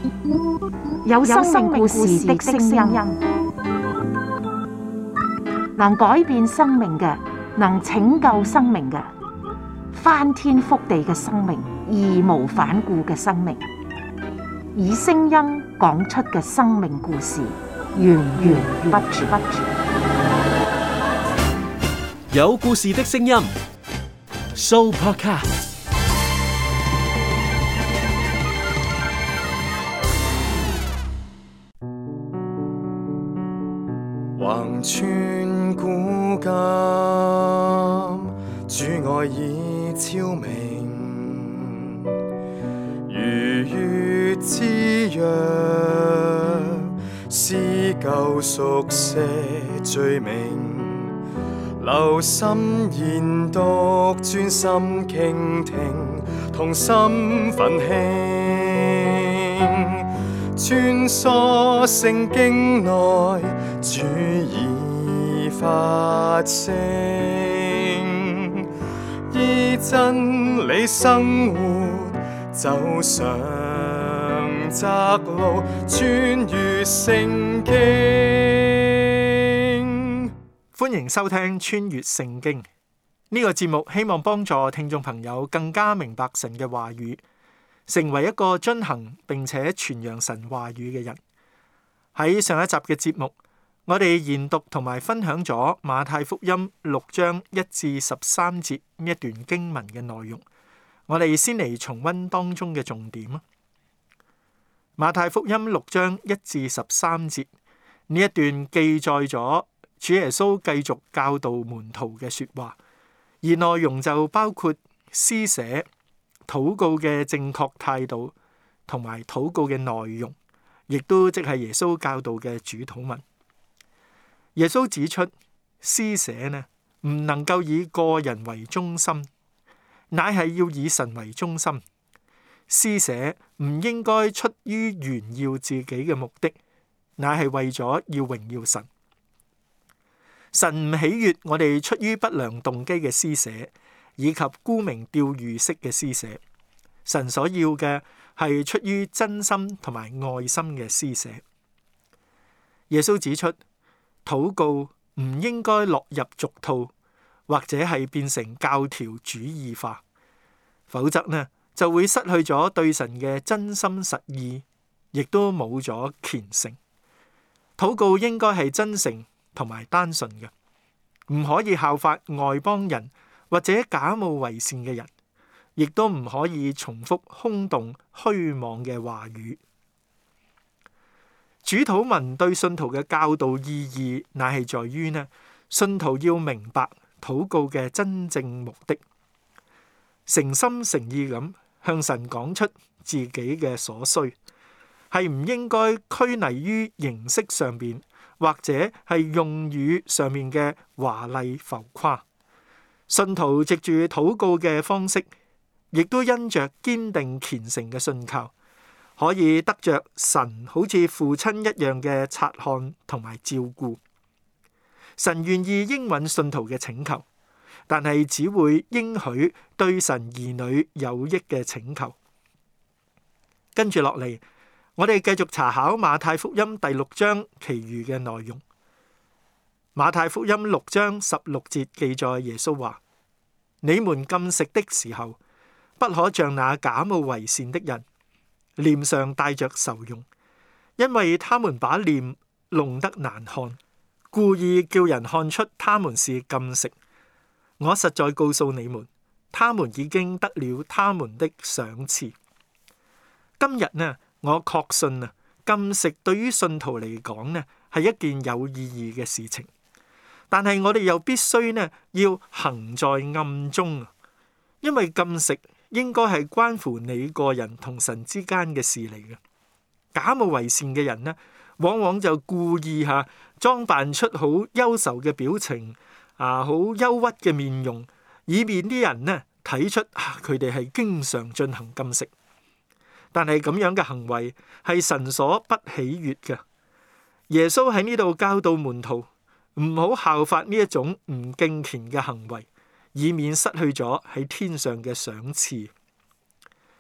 有生命故事的聲音，能改變生命嘅，能拯救生命嘅，翻天覆地嘅生命，義無反顧嘅生命，以聲音講出嘅生命故事，源源不絕。 有故事的聲音 ，Sooopodcast。 橫穿古今，主愛已超明，如月之約，撕舊熟寫罪名，留心研讀，專心傾聽，同心奮興，穿梭聖經內，主已發聲，依真理生活，走上窄路，穿越聖經。 歡迎收聽穿越聖經呢個節目，希望幫助聽眾朋友更加明白神嘅話語，成為一個遵行並且傳揚神話語嘅人。喺上一集嘅節目，我哋研讀同埋分享咗馬太福音6章1至13節呢一段經文嘅內容。我哋先嚟重溫當中嘅重點啊。馬太福音6章1至13節呢一段記載咗主耶穌繼續教導門徒嘅說話，而內容就包括施捨、禱告嘅正確態度同埋禱告嘅內容，亦都即係耶穌教導嘅主禱文。耶穌指出，施捨呢唔能夠以個人為中心，乃係要以神為中心。施捨唔應該出於炫耀自己嘅目的，乃係為咗要榮耀神。神唔喜悅我哋出於不良動機嘅施捨，以及沽名釣譽式嘅施捨。神所要嘅係出於真心同埋愛心嘅施捨。耶穌指出，禱告唔應該落入俗套，或者係變成教條主義化，否則呢就會失去咗對神嘅真心實意，亦都冇咗虔誠。禱告應該係真誠同埋單純嘅，唔可以效法外邦人或者假冒為善嘅人，亦都唔可以重複空洞虛妄嘅話語。主禱文對信徒嘅教導意義，乃係在於呢，信徒要明白禱告嘅真正目的，誠心誠意咁向神講出自己嘅所需，係唔應該拘泥於形式上邊，或者係用語上面嘅華麗浮誇。信徒藉住禱告嘅方式，亦都因着堅定虔誠嘅信靠，可以得着神好似父親一樣嘅察看同埋照顧。神願意應允信徒嘅請求，但係只會應許對神兒女有益嘅請求。跟住落嚟，我哋繼續查考馬太福音第6章其餘嘅內容。馬太福音6章16節記載耶穌話：你們禁食的時候，不可像那假冒為善的人，臉上帶着愁容，因為他們把臉弄得難看，故意叫人看出他們是禁食。我實在告訴你們，他們已經得了他們的賞賜。今日呢，我確信啊，禁食對於信徒嚟講呢，係一件有意義嘅事情。但係我哋又必須呢，要行在暗中，因為禁食應該係關乎你個人同神之間嘅事嚟嘅。假冒為善嘅人呢，往往就故意裝扮出好憂愁嘅表情，好憂鬱嘅面容，以免啲人呢睇出佢哋係經常進行禁食。但係咁樣嘅行為係神所不喜悅嘅。耶穌喺呢度教導門徒唔好效法呢一種唔敬虔嘅行為，以免失去咗喺天上嘅賞賜。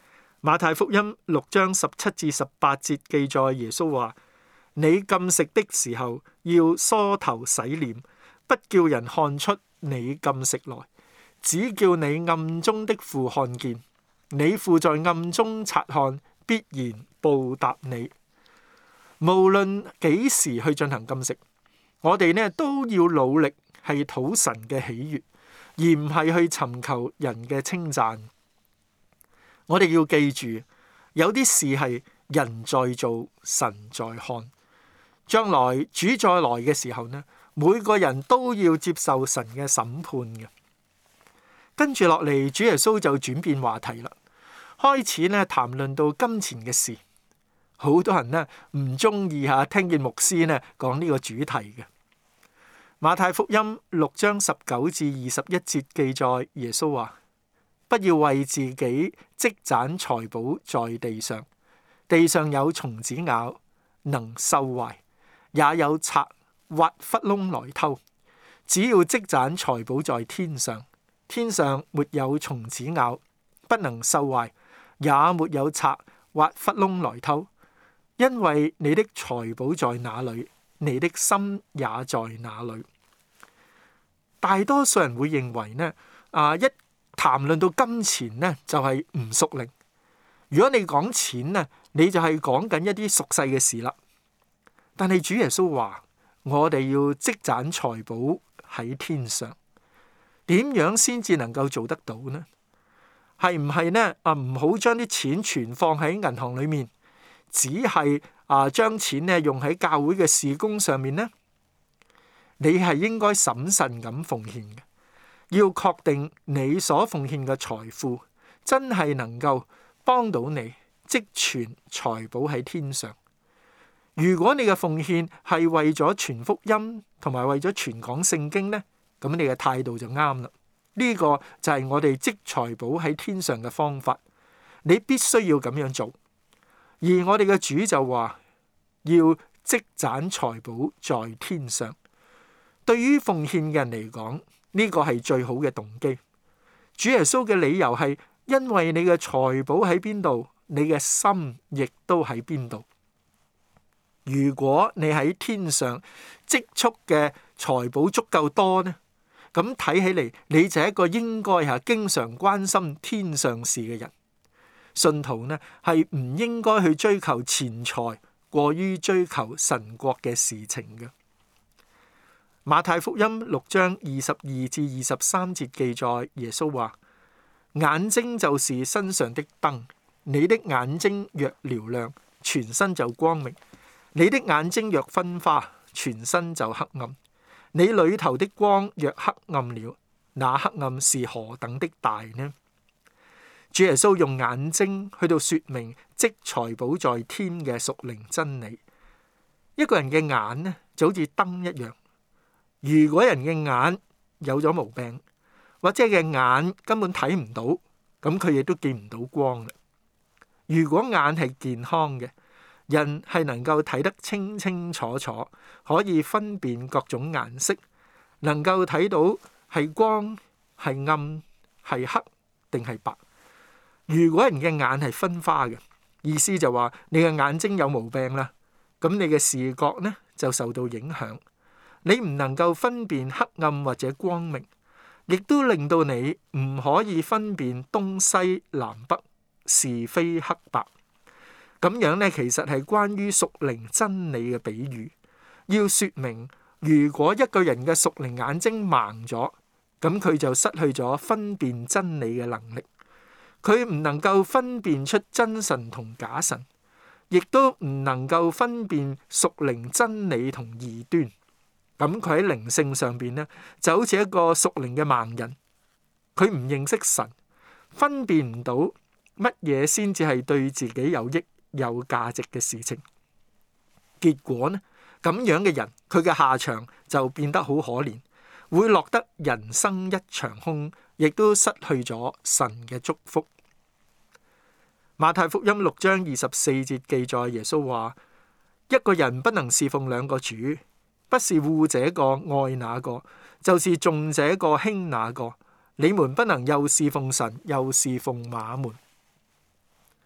馬太福音6章17至18節記載，耶穌話：你禁食的時候，要梳頭洗臉，不叫人看出你禁食來，只叫你暗中的父看見。你父在暗中察看，必然報答你。無論幾時去進行禁食，我哋呢都要努力係討神嘅喜悅，而唔係去尋求人嘅稱讚。我哋要記住，有啲事係人在做，神在看。將來主再來嘅時候呢，每個人都要接受神嘅審判嘅。跟住落嚟，主耶穌就轉變話題啦，開始呢談論到金錢嘅事。好多人呢唔中意聽見牧師呢講呢個主題嘅。馬太福音6章19至21節記載，耶穌話：不要為自己積攢財寶在地上，地上有蟲子咬，能鏽壞，也有賊挖窟窿來偷。只要積攢財寶在天上，天上沒有蟲子咬，不能鏽壞，也沒有賊挖窟窿來偷。因為你的財寶在哪裏，你的心也在哪裏。大多數人會認為呢，一談論到金錢呢，就係唔屬靈。如果你講錢呢，你就係講緊一啲俗世嘅事啦。但係主耶穌話，我哋要積攢財寶喺天上，點樣先至能夠做得到呢？係唔係呢？唔好將啲錢存放喺銀行裏面，只係將錢呢用喺教會嘅事工上面呢？你係應該審慎咁奉獻嘅，要確定你所奉獻嘅財富真係能夠幫到你積存財寶喺天上。如果你嘅奉獻係為咗傳福音同埋為咗傳講聖經呢，咁你嘅態度就啱啦。呢個就係我哋積財寶喺天上嘅方法，你必須要咁樣做。而我哋嘅主就話要積攢財寶在天上。對於奉獻嘅人嚟講，呢個係最好嘅動機。主耶穌嘅理由係因為你嘅財寶喺邊度，你嘅心亦都喺邊度。如果你喺天上積蓄嘅財寶足夠多呢，咁睇起嚟你就係一個應該經常關心天上事嘅人。信徒呢係唔應該去追求錢財，過於追求神國嘅事情嘅。馬太福音6章22至23節記載，耶穌話：眼睛就是身上的燈，你的眼睛若瞭亮，全身就光明；你的眼睛若昏花，全身就黑暗。你裏頭的光若黑暗了，那黑暗是何等的大呢？主耶穌用眼睛去到說明積財寶在天嘅屬靈真理。一個人嘅眼呢，就好似燈一樣。如果人嘅眼有咗毛病，或者嘅眼根本睇唔到，咁佢亦都見唔到光啦。如果眼係健康嘅，人係能夠睇得清清楚楚，可以分辨各種顏色，能夠睇到係光係暗係黑定係白。如果人嘅眼係昏花嘅，意思就話你嘅眼睛有毛病啦，咁你嘅視覺呢就受到影響。你唔能夠分辨黑暗或者光明，亦都令到你唔可以分辨東西南北是非黑白。咁樣呢，其實係關於屬靈真理嘅比喻，要說明如果一個人嘅屬靈眼睛盲咗，咁佢就失去咗分辨真理嘅能力，佢唔能夠分辨出真神同假神，亦都唔能夠分辨屬靈真理同異端。咁佢喺靈性上邊呢，就好似一個屬靈嘅盲人，佢唔認識神，分辨唔到乜嘢先至係對自己有益有價值嘅事情。結果呢，咁樣嘅人，佢嘅下場就變得好可憐，會落得人生一場空，亦都失去咗神嘅祝福。馬太福音6章24節記載，耶穌話：一個人不能侍奉兩個主。不是惡這個愛那個，就是重這個輕那個。你們不能又侍奉神，又侍奉馬門。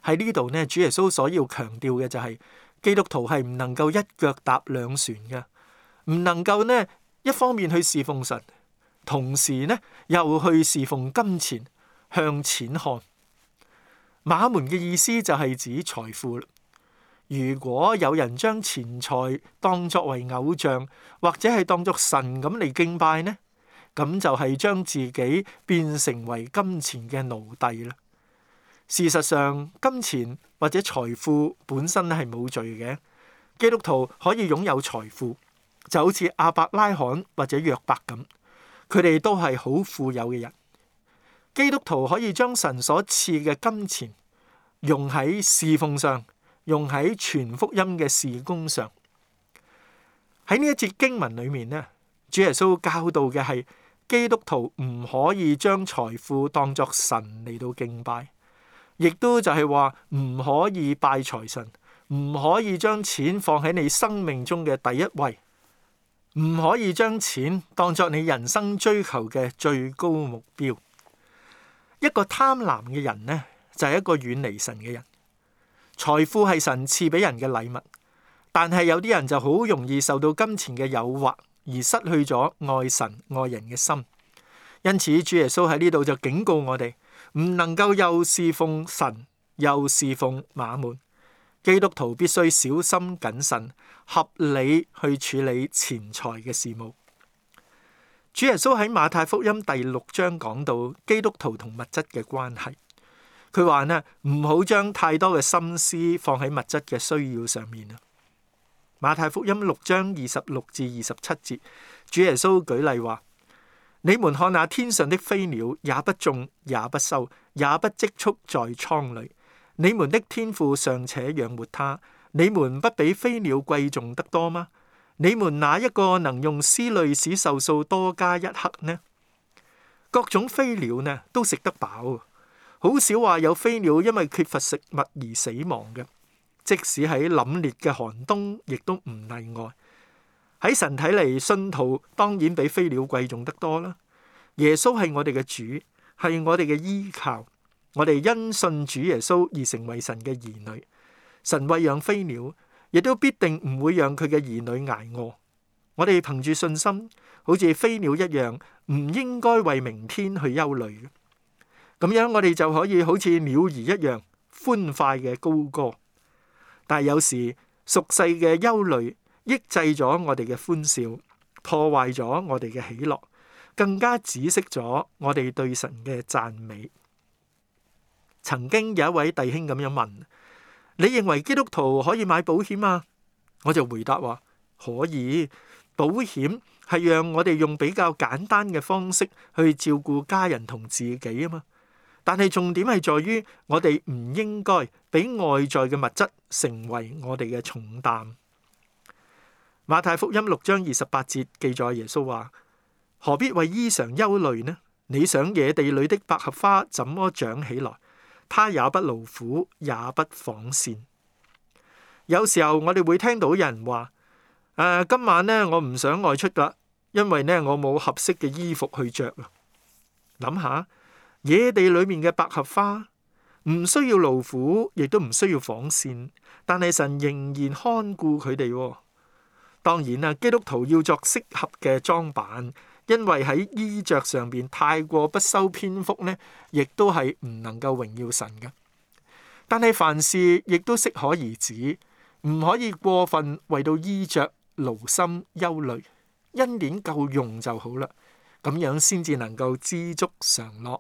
喺呢度呢，主耶穌所要強調嘅就係基督徒係唔能夠一腳踏兩船嘅，唔能夠呢一方面去侍奉神，同時呢又去侍奉金錢，向錢看。馬門嘅意思就係指財富啦。如果有人將錢財當作為偶像，或者係當作神咁嚟敬拜呢，咁就係將自己變成為金錢嘅奴隸啦。事實上，金錢或者財富本身係冇罪嘅。基督徒可以擁有財富，就好似亞伯拉罕或者約伯咁，佢哋都係好富有嘅人。基督徒可以將神所賜嘅金錢用喺侍奉上，用喺傳福音嘅事工上。喺呢一節經文裏面呢，主耶穌教導嘅係基督徒唔可以將財富當作神嚟到敬拜。亦都就係話唔可以拜財神，唔可以將錢放喺你生命中嘅第一位，唔可以將錢當作你人生追求嘅最高目標。一個貪婪嘅人呢，就係一個遠離神嘅人。財富係神賜俾人嘅禮物，但係有啲人就好容易受到金錢嘅誘惑，而失去咗愛神愛人嘅心。因此，主耶穌喺呢度就警告我哋，唔能夠又侍奉神又侍奉馬門。基督徒必須小心謹慎，合理去處理錢財嘅事務。主耶穌喺馬太福音第6章講到基督徒同物質嘅關係。佢話呢，唔好將太多嘅心思放喺物質嘅需要上面啊。馬太福音6章26至27節，主耶穌舉例話：你們看那天上的飛鳥，也不種，也不收，也不積蓄在倉裏，你們的天父尚且養活它，你們不比飛鳥貴重得多嗎？你們哪一個能用思慮使壽數多加一刻呢？各種飛鳥呢都食得飽，好少話有飛鳥因為缺乏食物而死亡嘅。即使喺凜冽嘅寒冬，亦都唔例外。喺神睇嚟，信徒當然比飛鳥貴重得多啦。耶穌係我哋嘅主，係我哋嘅依靠。我哋因信主耶穌而成為神嘅兒女。神餵養飛鳥，亦都必定唔會讓佢嘅兒女挨餓。我哋憑住信心，好似飛鳥一樣，唔應該為明天去憂慮嘅。咁樣我哋就可以好似鳥兒一樣歡快嘅高歌。但係有時俗世嘅憂慮抑制咗我哋嘅歡笑，破壞咗我哋嘅喜樂，更加止息咗我哋對神嘅讚美。曾經有一位弟兄咁樣問：你認為基督徒可以買保險啊？我就回答話：可以。保險係讓我哋用比較簡單嘅方式去照顧家人同自己啊嘛。但係重點係在於我哋唔應該俾外在嘅物質成為我哋嘅重擔。馬太福音6章28節記載耶穌話：何必為衣裳憂慮呢？你想野地裏的百合花怎麼長起來？它也不勞苦，也不紡線。有時候我哋會聽到有人話：今晚呢，我唔想外出噶，因為呢，我冇合適嘅衣服去着啊。諗下。野地裏面嘅百合花唔需要勞苦，亦都唔需要紡線，但係神仍然看顧佢哋。當然啦，基督徒要作適合嘅裝扮，因為喺衣着上邊太過不修邊幅呢，亦都係唔能夠榮耀神嘅。但係凡事亦都適可而止，唔可以過分為到衣着勞心憂慮，恩典夠用就好啦，咁樣先至能夠知足常樂。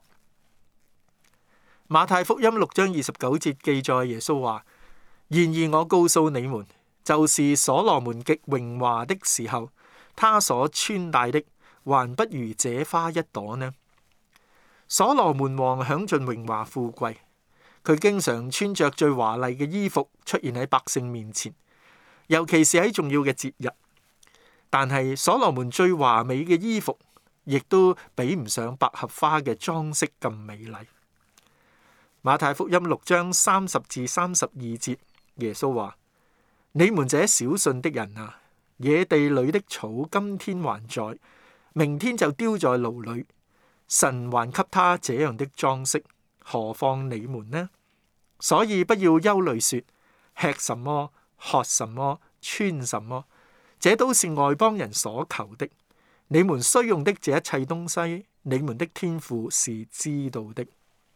馬太福音6章29節記載耶穌話：然而我告訴你們，就是所羅門極榮華的時候，他所穿戴的還不如這花一朵呢。所羅門王享盡榮華富貴，佢經常穿着最華麗嘅衣服出現喺百姓面前，尤其是喺重要嘅節日。但係所羅門最華美嘅衣服，亦都比唔上百合花嘅裝飾咁美麗。馬太福音6章30至32節，耶穌話：你們這小信的人啊，野地裏的草今天還在，明天就丟在爐裏，神還給他這樣的裝飾，何況你們呢？ 所以不要憂慮說吃什麼、喝什麼、穿什麼，這都是外邦人所求的。你們需用的這一切東西，你們的天父是知道的。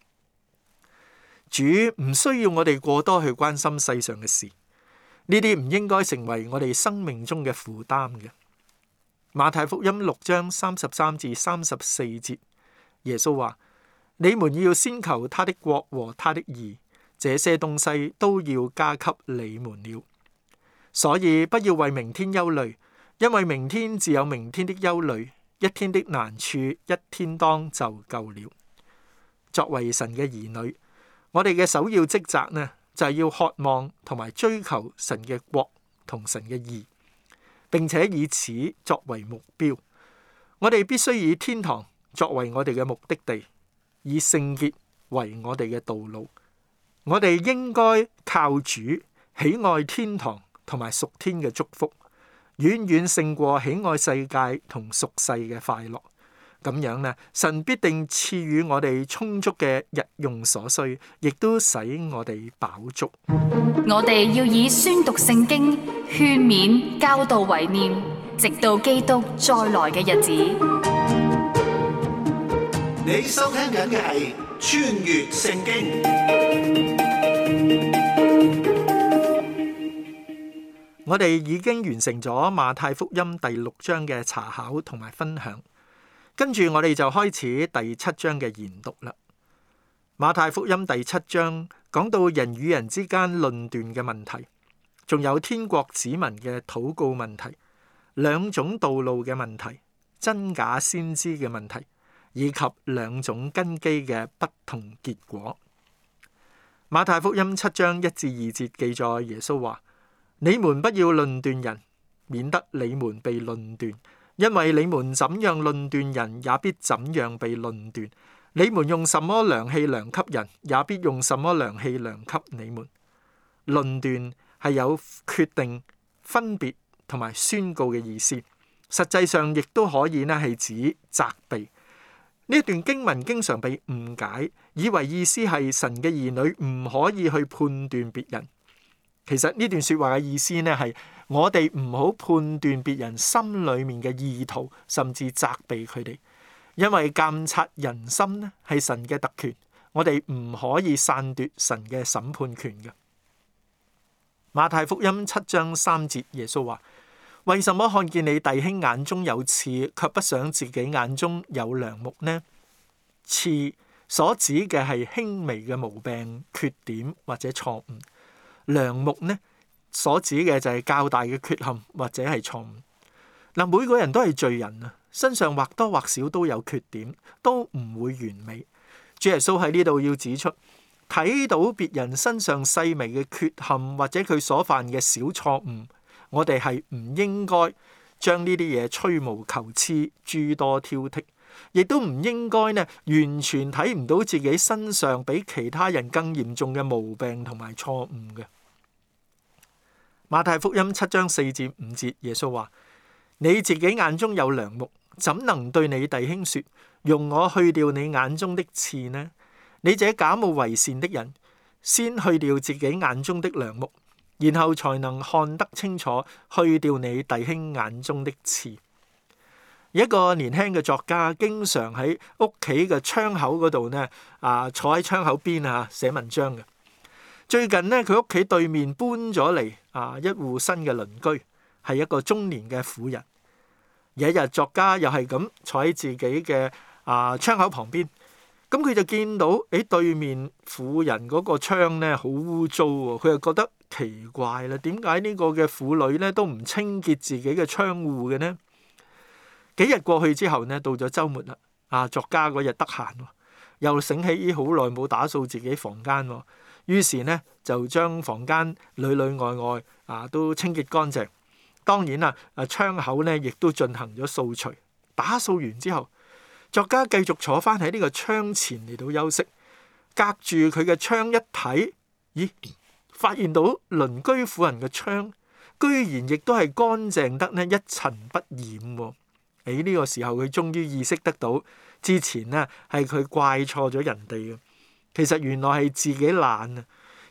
主唔需要我哋過多去關心世上嘅事，呢啲唔應該成為我哋生命中嘅負擔嘅。馬太福音6章33至34節，耶穌話：你們要先求他的國和他的義，這些東西都要加給你們了。所以不要為明天憂慮，因為明天自有明天的憂慮，一天的難處一天當就夠了。作為神嘅兒女，我哋嘅首要職責呢，就係要渴望同埋追求神嘅國同神嘅義，並且以此作為目標。我哋必須以天堂作為我哋嘅目的地，以聖潔為我哋嘅道路。我哋應該靠主喜愛天堂同埋屬天嘅祝福，遠遠勝過喜愛世界同屬世嘅快樂。咁樣呢，神必定賜予我哋充足嘅日用所需，亦都使我哋飽足。 我哋要以宣讀聖經、勸勉、教導為念，直到基督再來嘅日子。 你收聽緊嘅係穿越聖經。 我哋已經完成咗馬太福音第6章嘅查考同埋分享，跟住我哋就開始第7章嘅研讀啦。馬太福音第7章講到人與人之間論斷嘅問題，仲有天國子民嘅禱告問題，兩種道路嘅問題，真假先知嘅問題，以及兩種根基嘅不同結果。馬太福音7章1至2節記載耶穌話：你們不要論斷人，免得你們被論斷。因為你們怎樣論斷人，也必怎樣被論斷。你們用什麼量器量給人，也必用什麼量器量給你們。論斷係有決定、分別同埋宣告嘅意思，實際上亦都可以係指責備。呢段經文經常被誤解，以為意思係神嘅兒女唔可以去判斷別人。其實呢段說話嘅意思呢，係我哋唔好判斷別人心裏面嘅意圖，甚至責備佢哋，因為監察人心呢係神嘅特權，我哋唔可以篡奪神嘅審判權嘅。馬太福音7章3節，耶穌話：為什麼看見你弟兄眼中有刺，卻不想自己眼中有梁木呢？刺所指嘅係輕微嘅毛病、缺點或者錯誤。梁木呢，所指嘅就係較大嘅缺陷或者係錯誤。嗱，每個人都係罪人啊，身上或多或少都有缺點，都唔會完美。主耶穌喺呢度要指出，睇到別人身上細微嘅缺陷或者佢所犯嘅小錯誤，我哋係唔應該將呢啲嘢吹毛求疵、諸多挑剔，亦都唔應該呢完全睇唔到自己身上比其他人更嚴重嘅毛病同埋錯誤嘅。馬太福音7章4至5節，耶穌話：你自己眼中有梁木，怎能對你弟兄說，用我去掉你眼中的刺呢？你這假冒為善的人，先去掉自己眼中的梁木，然後才能看得清楚，去掉你弟兄眼中的刺。一個年輕嘅作家，經常喺屋企嘅窗口嗰度呢，坐喺窗口邊寫文章嘅。最近呢，佢屋企對面搬咗嚟一戶新嘅鄰居，係一個中年嘅婦人。有一日，作家又係咁坐喺自己嘅窗口旁邊，咁佢就見到對面婦人嗰個窗呢好污糟喎，佢就覺得奇怪啦，點解呢個嘅婦女呢都唔清潔自己嘅窗戶嘅呢？幾日過去之後呢，到咗週末啦，作家嗰日得閒，又醒起好耐冇打掃自己房間，於是呢就將房間裏裏外外都清潔乾淨。當然啦，窗口呢亦都進行咗掃除。打掃完之後，作家繼續坐翻喺呢個窗前嚟到休息。隔住佢嘅窗一睇，咦，發現到鄰居婦人嘅窗居然亦都係乾淨得呢一塵不染。呢個時候佢終於意識得到，之前呢係佢怪錯咗人哋嘅。其實原來係自己懶啊！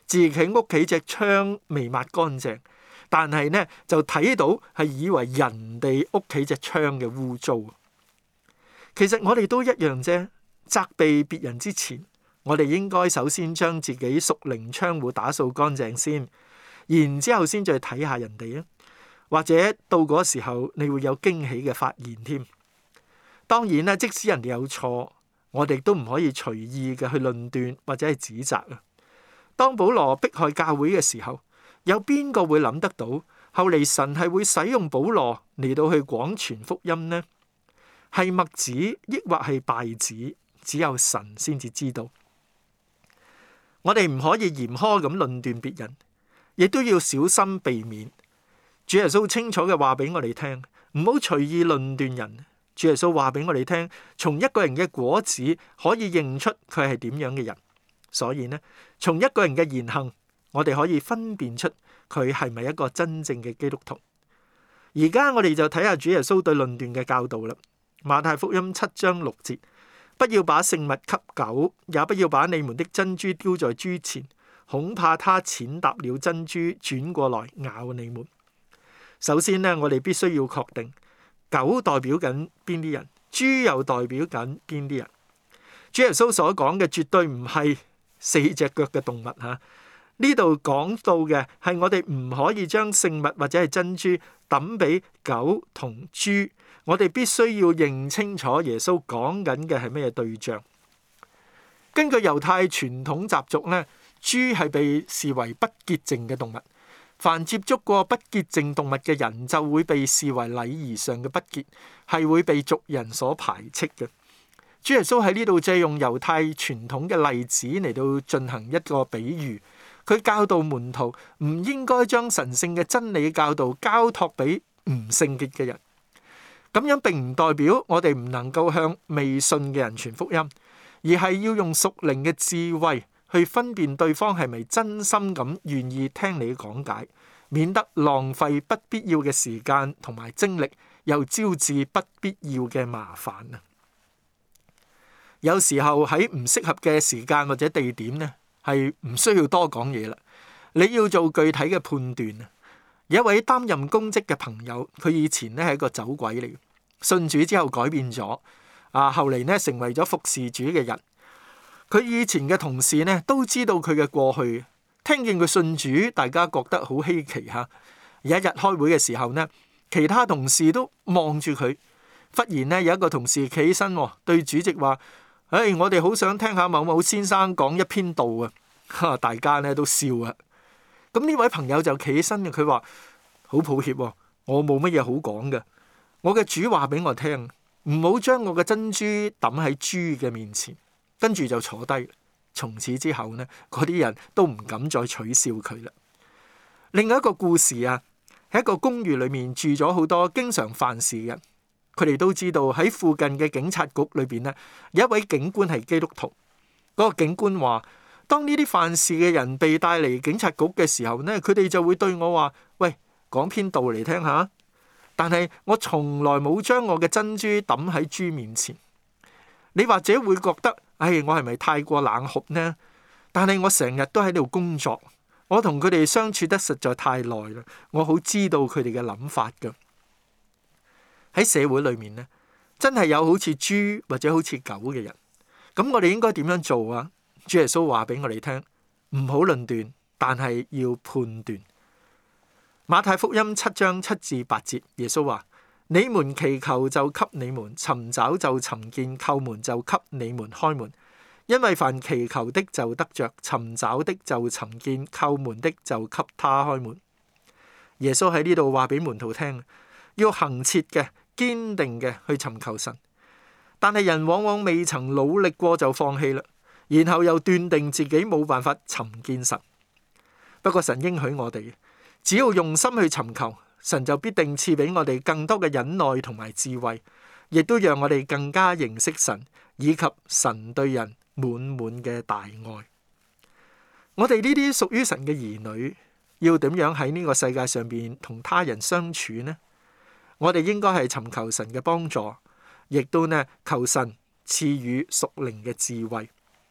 自己屋企隻窗未抹乾淨，但係呢就睇到係以為人哋屋企隻窗嘅污糟。其實我哋都一樣啫。責備別人之前，我哋應該首先將自己屬靈窗戶打掃乾淨先，然之後先再睇下人哋啊。或者到嗰時候，你會有驚喜嘅發現添。當然啦，即使人哋有錯，我哋都唔可以隨意嘅去論斷或者係指責啊。當保羅迫害教會嘅時候，有邊個會諗得到後嚟神係會使用保羅嚟到去廣傳福音呢？係麥子抑或係稗子，只有神先至知道。我哋唔可以嚴苛咁論斷別人，亦都要小心避免。主耶穌清楚嘅話俾我哋聽，唔好隨意論斷人。主耶穌話俾我哋聽，從一個人嘅果子可以認出佢係點樣嘅人。所以呢，從一個人嘅言行，我哋可以分辨出佢係咪一個真正嘅基督徒。而家我哋就睇下主耶穌對論斷嘅教導啦。馬太福音7章6節，不要把聖物給狗，也不要把你們的珍珠丟在豬前，恐怕它踐踏了珍珠，轉過來咬你們。首先呢，我哋必須要確定狗代表緊邊啲人，豬又代表緊邊啲人。主耶穌所講嘅絕對唔係4隻腳嘅動物吓，呢度講到嘅係我哋唔可以將聖物或者係珍珠抌俾狗同豬。我哋必須要認清楚耶穌講緊嘅係咩對象。根據猶太傳統習俗呢，豬係被視為不潔淨嘅動物。凡接觸過不潔淨動物嘅人，就會被視為禮儀上嘅不潔，係會被族人所排斥嘅。主耶穌喺呢度借用猶太傳統嘅例子嚟到進行一個比喻，佢教導門徒唔應該將神聖嘅真理教導交託俾唔聖潔嘅人。咁樣並唔代表我哋唔能夠向未信嘅人傳福音，而係要用屬靈嘅智慧去分辨對方係咪真心咁願意聽你講解，免得浪費不必要嘅時間同埋精力，又招致不必要嘅麻煩啊！有時候喺唔適合嘅時間或者地點呢，係唔需要多講嘢啦。你要做具體嘅判斷啊！有一位擔任公職嘅朋友，佢以前呢係一個走鬼嚟，信主之後改變咗，後嚟呢成為咗服侍主嘅人。佢以前嘅同事呢都知道佢嘅過去，聽見佢信主，大家覺得好稀奇吓。有一日開會嘅時候呢，其他同事都望住佢，忽然呢有一個同事企起身，對主席話：我哋好想聽下某某先生講一篇道啊！大家呢都笑啊。咁呢位朋友就企起身嘅，佢話：好抱歉，我冇乜嘢好講嘅。我嘅主話俾我聽，唔好將我嘅珍珠抌喺豬嘅面前。跟住就坐低。從此之後呢，嗰啲人都唔敢再取笑佢啦。另外一個故事啊，喺一個公寓裏面住咗好多經常犯事嘅人，佢哋都知道喺附近嘅警察局裏邊呢，有一位警官係基督徒。嗰個警官話：當呢啲犯事嘅人被帶嚟警察局嘅時候呢，佢哋就會對我話：喂，講篇道嚟聽下。但係我從來冇將我嘅珍珠抌喺豬面前。你或者會覺得，我係咪太過冷酷呢？但係我成日都喺度工作，我同佢哋相處得實在太耐啦，我好知道佢哋嘅諗法㗎。喺社會裏面呢，真係有好似豬或者好似狗嘅人。咁我哋應該點樣做啊？主耶穌話俾我哋聽，唔好論斷，但係要判斷。馬太福音7章7至8節，耶穌話：你們祈求就給你們，尋找就尋見，叩門就給你們開門。因為凡祈求的就得着，尋找的就尋見，叩門的就給他開門。耶穌喺呢度話俾門徒聽，要恆切嘅、堅定嘅去尋求神。但係人往往未曾努力過就放棄啦，然後又斷定自己冇辦法尋見神。不過神應許我哋，只要用心去尋求，神就必定賜俾我哋更多嘅忍耐同埋智慧，亦都讓我哋更加認識神，以及神對人滿滿嘅大愛。我哋呢啲屬於神嘅兒女，要點樣喺呢個世界上邊同他人相處呢？我哋應該係尋求神嘅幫助，亦都呢求神賜予屬靈嘅智慧。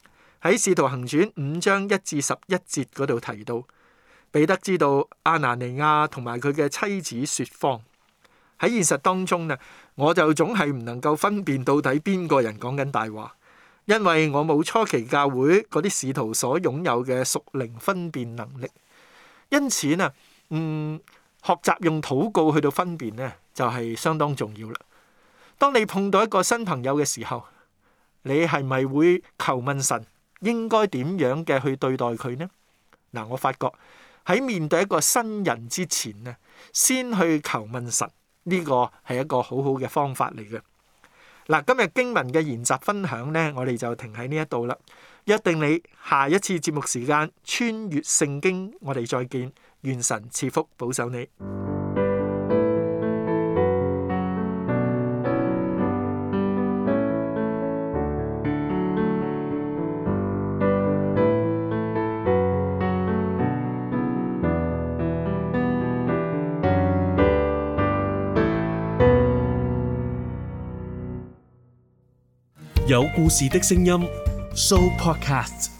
喺使徒行傳5章1至11節嗰度提到，彼得知道亞拿尼亞同埋佢嘅妻子說謊。喺現實當中呢，我就總係唔能夠分辨到底邊個人講緊大話，因為我冇初期教會嗰啲使徒所擁有嘅屬靈分辨能力。因此呢，學習用禱告去到分辨呢，就係相當重要啦。當你碰到一個新朋友嘅時候，你係咪會求問神應該點樣嘅去對待佢呢？嗱，我發覺喺面對一個新人之前呢，先去求問神，呢個係一個好好嘅方法嚟嘅。嗱，今日經文嘅研習分享呢，我哋就停喺呢一度啦。約定你下一次節目時間穿越聖經，我哋再見。願神賜福保守你。 有故事的聲音 Show Podcast。